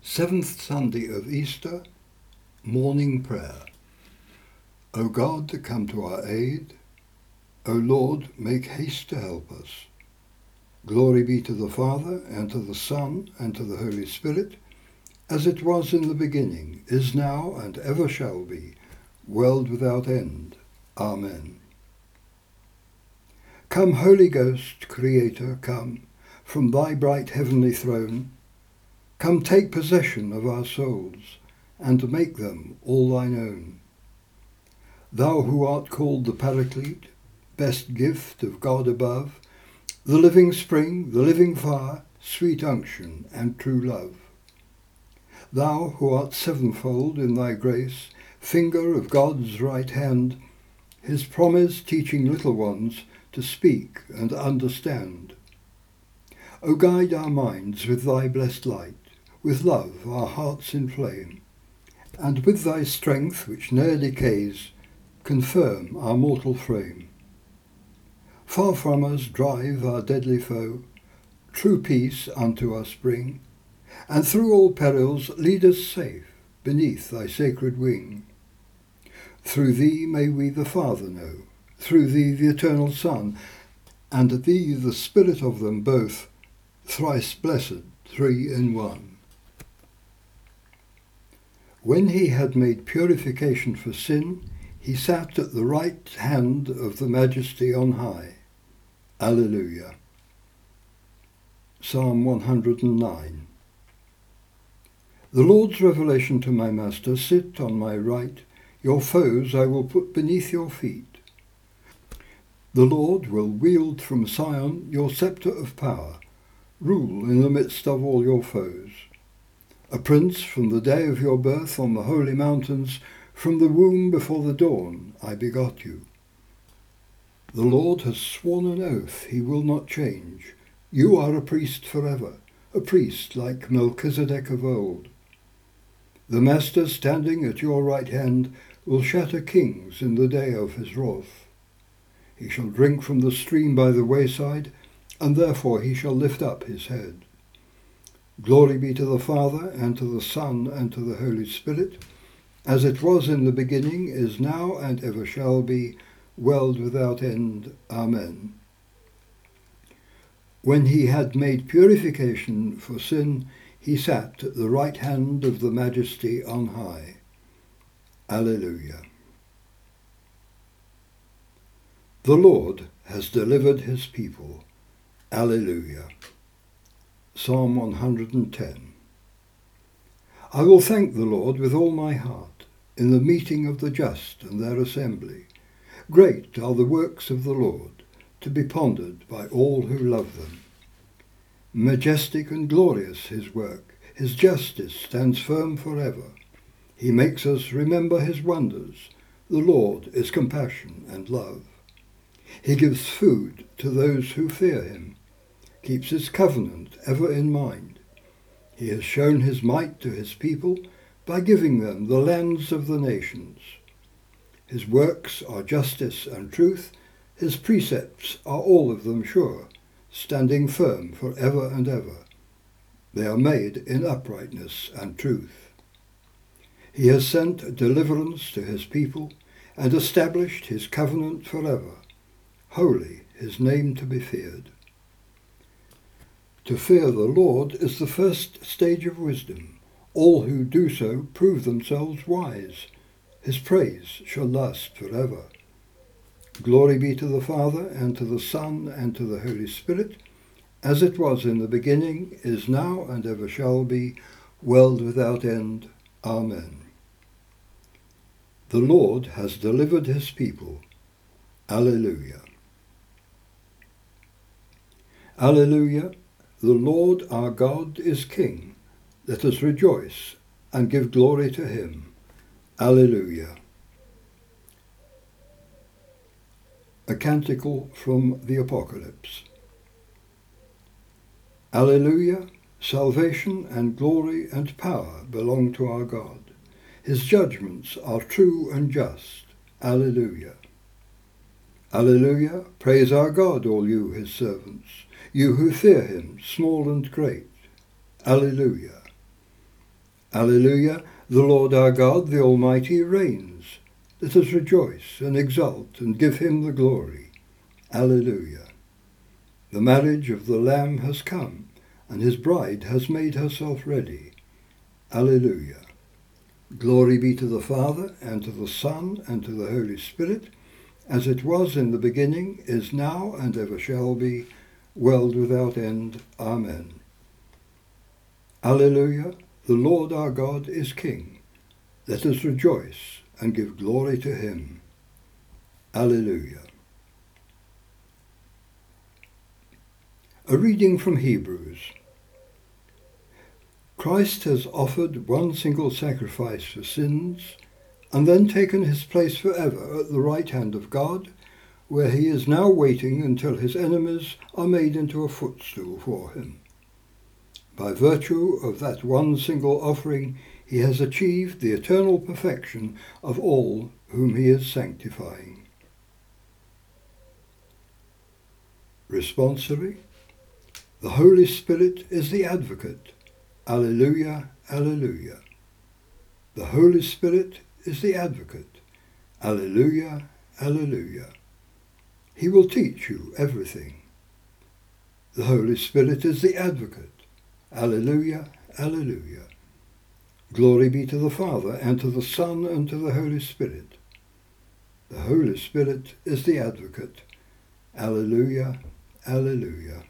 Seventh Sunday of Easter, Morning Prayer. O God, come to our aid. O Lord, make haste to help us. Glory be to the Father, and to the Son, and to the Holy Spirit, as it was in the beginning, is now, and ever shall be, world without end. Amen. Come, Holy Ghost, Creator, come, from thy bright heavenly throne. Come take possession of our souls, and make them all thine own. Thou who art called the Paraclete, best gift of God above, the living spring, the living fire, sweet unction and true love. Thou who art sevenfold in thy grace, finger of God's right hand, his promise teaching little ones to speak and understand. O guide our minds with thy blessed light, with love our hearts inflame, and with thy strength which ne'er decays, confirm our mortal frame. Far from us drive our deadly foe, true peace unto us bring, and through all perils lead us safe beneath thy sacred wing. Through thee may we the Father know, through thee the eternal Son, and thee the Spirit of them both, thrice blessed, three in one. When he had made purification for sin, he sat at the right hand of the Majesty on high. Alleluia. Psalm 109. The Lord's revelation to my Master, sit on my right, your foes I will put beneath your feet. The Lord will wield from Sion your sceptre of power, rule in the midst of all your foes. A prince from the day of your birth on the holy mountains, from the womb before the dawn I begot you. The Lord has sworn an oath he will not change. You are a priest forever, a priest like Melchizedek of old. The Master standing at your right hand will shatter kings in the day of his wrath. He shall drink from the stream by the wayside, and therefore he shall lift up his head. Glory be to the Father, and to the Son, and to the Holy Spirit, as it was in the beginning, is now, and ever shall be, world without end. Amen. When he had made purification for sin, he sat at the right hand of the Majesty on high. Alleluia. The Lord has delivered his people. Alleluia. Psalm 110. I will thank the Lord with all my heart, in the meeting of the just and their assembly. Great are the works of the Lord, to be pondered by all who love them. Majestic and glorious his work, his justice stands firm forever. He makes us remember his wonders. The Lord is compassion and love. He gives food to those who fear him, keeps his covenant ever in mind. He has shown his might to his people by giving them the lands of the nations. His works are justice and truth. His precepts are all of them sure, standing firm for ever and ever. They are made in uprightness and truth. He has sent deliverance to his people and established his covenant forever. Holy his name to be feared. To fear the Lord is the first stage of wisdom. All who do so prove themselves wise. His praise shall last forever. Glory be to the Father, and to the Son, and to the Holy Spirit, as it was in the beginning, is now, and ever shall be, world without end. Amen. The Lord has delivered his people. Alleluia. Alleluia. The Lord our God is King. Let us rejoice and give glory to him. Alleluia. A canticle from the Apocalypse. Alleluia. Salvation and glory and power belong to our God. His judgments are true and just. Alleluia. Alleluia. Praise our God, all you his servants, you who fear him, small and great. Alleluia. Alleluia, the Lord our God, the Almighty, reigns. Let us rejoice and exult and give him the glory. Alleluia. The marriage of the Lamb has come, and his bride has made herself ready. Alleluia. Glory be to the Father, and to the Son, and to the Holy Spirit, as it was in the beginning, is now, and ever shall be, world without end. Amen. Alleluia, the Lord our God is King. Let us rejoice and give glory to him. Alleluia. A reading from Hebrews. Christ has offered one single sacrifice for sins, and then taken his place forever at the right hand of God, where he is now waiting until his enemies are made into a footstool for him. By virtue of that one single offering, he has achieved the eternal perfection of all whom he is sanctifying. Responsory. The Holy Spirit is the advocate. Alleluia, alleluia. The Holy Spirit is the advocate. Alleluia, alleluia. He will teach you everything. The Holy Spirit is the advocate. Alleluia, alleluia. Glory be to the Father, and to the Son, and to the Holy Spirit. The Holy Spirit is the advocate. Alleluia, alleluia.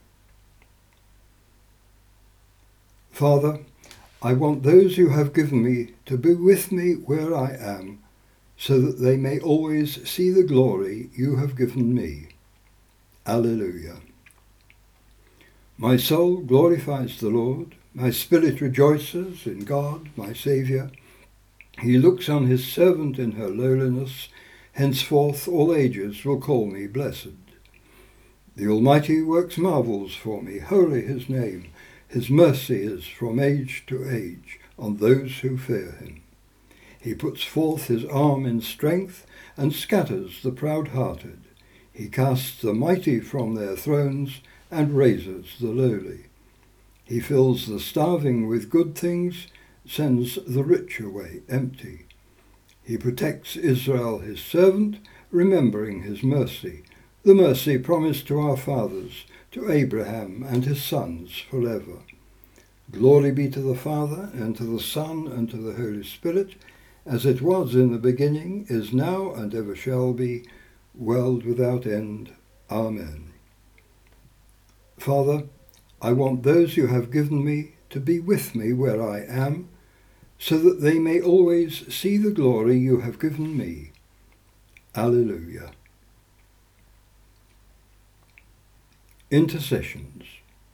Father, I want those you have given me to be with me where I am, so that they may always see the glory you have given me. Alleluia. My soul glorifies the Lord. My spirit rejoices in God, my Saviour. He looks on his servant in her lowliness. Henceforth all ages will call me blessed. The Almighty works marvels for me. Holy his name. His mercy is from age to age on those who fear him. He puts forth his arm in strength and scatters the proud-hearted. He casts the mighty from their thrones and raises the lowly. He fills the starving with good things, sends the rich away empty. He protects Israel his servant, remembering his mercy, the mercy promised to our fathers, to Abraham and his sons forever. Glory be to the Father, and to the Son, and to the Holy Spirit, as it was in the beginning, is now, and ever shall be, world without end. Amen. Father, I want those you have given me to be with me where I am, so that they may always see the glory you have given me. Alleluia. Intercessions.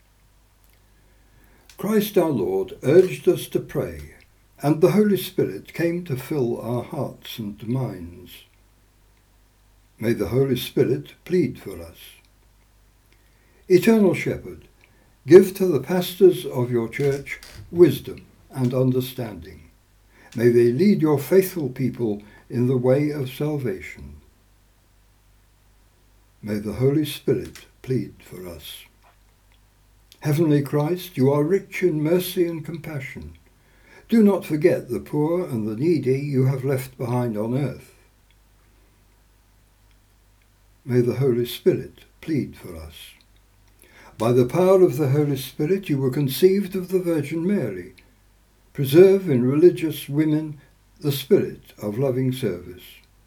Christ our Lord urged us to pray, and the Holy Spirit came to fill our hearts and minds. May the Holy Spirit plead for us. Eternal Shepherd, give to the pastors of your church wisdom and understanding. May they lead your faithful people in the way of salvation. May the Holy Spirit plead for us. Heavenly Christ, you are rich in mercy and compassion. Do not forget the poor and the needy you have left behind on earth. May the Holy Spirit plead for us. By the power of the Holy Spirit you were conceived of the Virgin Mary. Preserve in religious women the spirit of loving service.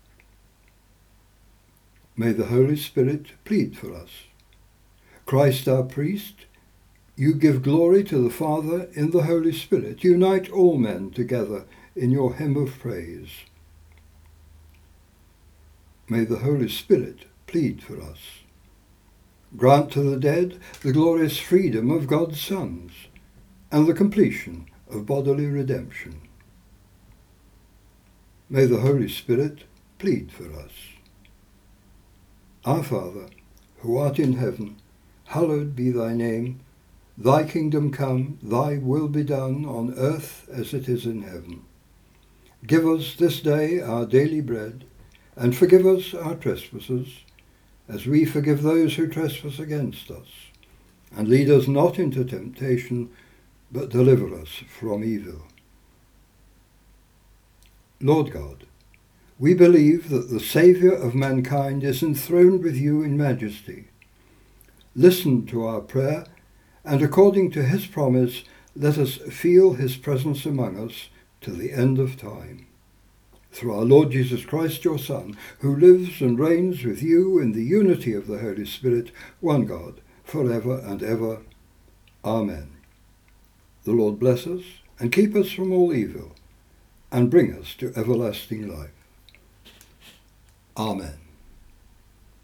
May the Holy Spirit plead for us. Christ our priest, you give glory to the Father in the Holy Spirit. Unite all men together in your hymn of praise. May the Holy Spirit plead for us. Grant to the dead the glorious freedom of God's sons and the completion of bodily redemption. May the Holy Spirit plead for us. Our Father, who art in heaven, hallowed be thy name. Thy kingdom come, thy will be done on earth as it is in heaven. Give us this day our daily bread, and forgive us our trespasses, as we forgive those who trespass against us. And lead us not into temptation, but deliver us from evil. Lord God, we believe that the Saviour of mankind is enthroned with you in majesty. Listen to our prayer, and according to his promise, let us feel his presence among us to the end of time. Through our Lord Jesus Christ, your Son, who lives and reigns with you in the unity of the Holy Spirit, one God, for ever and ever. Amen. The Lord bless us and keep us from all evil, and bring us to everlasting life. Amen.